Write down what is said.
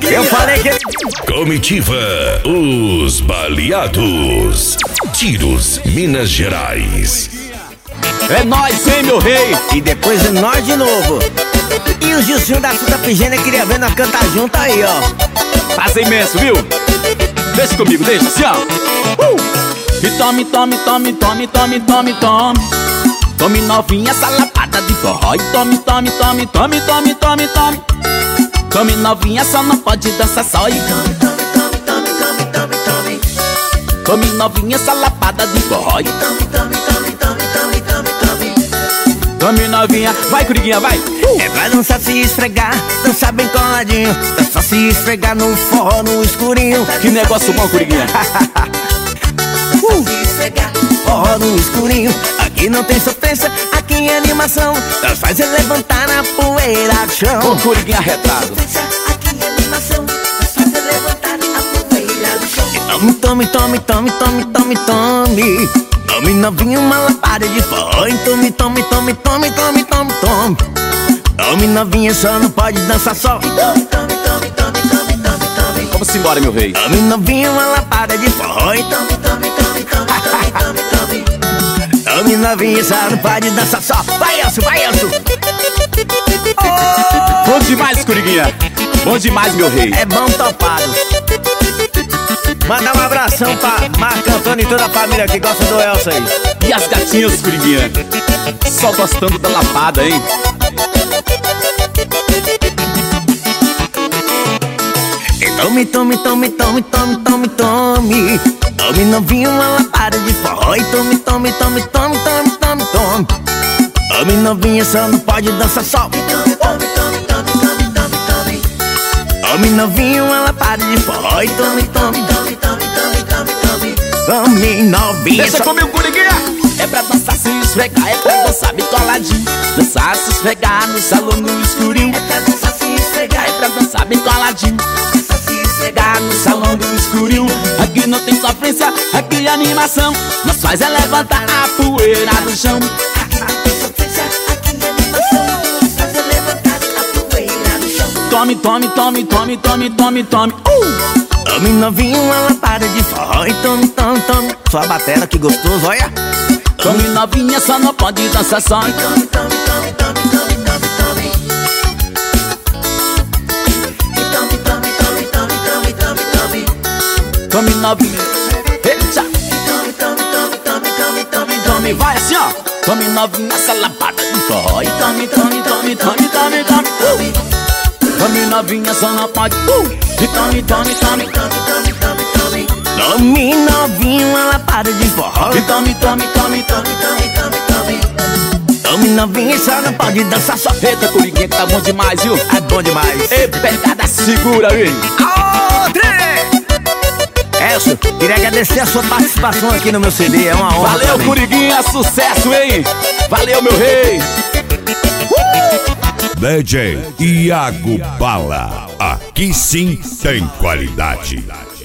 Eu falei que... Comitiva Os Baleados. Tiros, Minas Gerais. É nóis, hein, meu rei? E depois é nós de novo. E o Gilcinho da Santa Figênia queria ver nós cantar junto aí, ó. Prazer imenso, viu? Deixa comigo, deixa assim, ó. E tome, tome, tome, tome, tome, tome, tome. Tome novinha essa lapada de forró. E tome, tome, tome, tome, tome, tome, tome. Tome novinha, só não pode dançar só. E tome, tome, tome, tome, tome, tome, tome. Tome novinha essa lapada de forró. E tome, tome, tome, tome, tome, tome, tome. Tome novinha, vai, Curiguinha, vai. É pra dançar se esfregar, dançar bem coladinho. Dançar se esfregar no forró, no escurinho. Que negócio bom, Curiguinha. Se esfregar, forró no escurinho. Aqui não tem sofrência, aqui é animação. Nós faz é levantar na poeira do chão. Ô, Curiguinha retado. Aqui é animação, nós faz é levantar na poeira do chão. Tome, tome, tome, tome, tome, tome, tome. Tome novinho, uma lapada de forró. Tome, tome, tome, tome, tome, tome, tome. Tome novinha, só não pode dançar só. Tome, tome, tome, tome, tome, tome, tome. Vamos embora, meu rei. Tome novinha, uma lapada de forró. Tome, tome, tome, tome, tome, tome, tome. Tome novinha, só não pode dançar só. Vai, Elcio, vai, Elcio. Bom demais, Curiguinha. Bom demais, meu rei. É bom topado. Mandar um abração pra Marco Antônio e toda a família que gosta do Elcio aí. E as gatinhas, Curiguinha? Só gostando da lapada, hein? Tome, tome, tome, tome, tome, tome, tome. Tome novinho, uma lapada de forró. E tome, tome, tome, tome, tome, tome, tome. Tome novinha, só não pode dançar só. Tome, tome, tome, tome, tome, tome, tome. Tome novinho, uma lapada de forró. E tome, tome, tome, tome, tome, tome, tome. Tome novinha. Deixa comigo, Curiguinha. É pra dançar se esfregar, é pra dançar bem coladinho. Dançar se esfregar no salão no escurinho. É pra dançar se esfregar, É pra dançar bem coladinho. chegar No salão do escurinho. Aqui não tem sofrência, aqui é animação. Nós faz é levantar a poeira do chão. Aqui não tem sofrência, aqui é animação. Nós faz é levantar a poeira do chão. Tome, tome, tome, tome, tome, tome, tome. Tome novinho, uma lapada de forró. E tome, tome, tome. Sua batera, que gostoso, olha. Tome novinha, só não pode dançar só. Tome, tome, tome, tome, tome, tome, tome. E tome, tome, tome, tome, tome, tome, tome. Tome novinha. Eita. Tome, tome, tome, tome, tome, tome, Tome, tome. vai assim, ó. Tome novinha, essa lapada de forró. E tome, tome, tome, tome, tome, tome. Tome novinha, só não pode. E tome, tome, tome, tome, tome, tome, tome. Tome novinho, uma lapada de forró. E tome, tome, tome, tome, tome, tome, tome. Tome novinho, só não pode dançar só. Eita, Curiguinha, que tá bom demais, viu? É bom demais. Ei, pegada segura, hein? Elcio, queria agradecer a sua participação aqui no meu CD, é uma honra. Valeu, pra mim. Curiguinha, sucesso, hein? Valeu, meu rei. DJ Iago Bala. Aqui sim tem qualidade.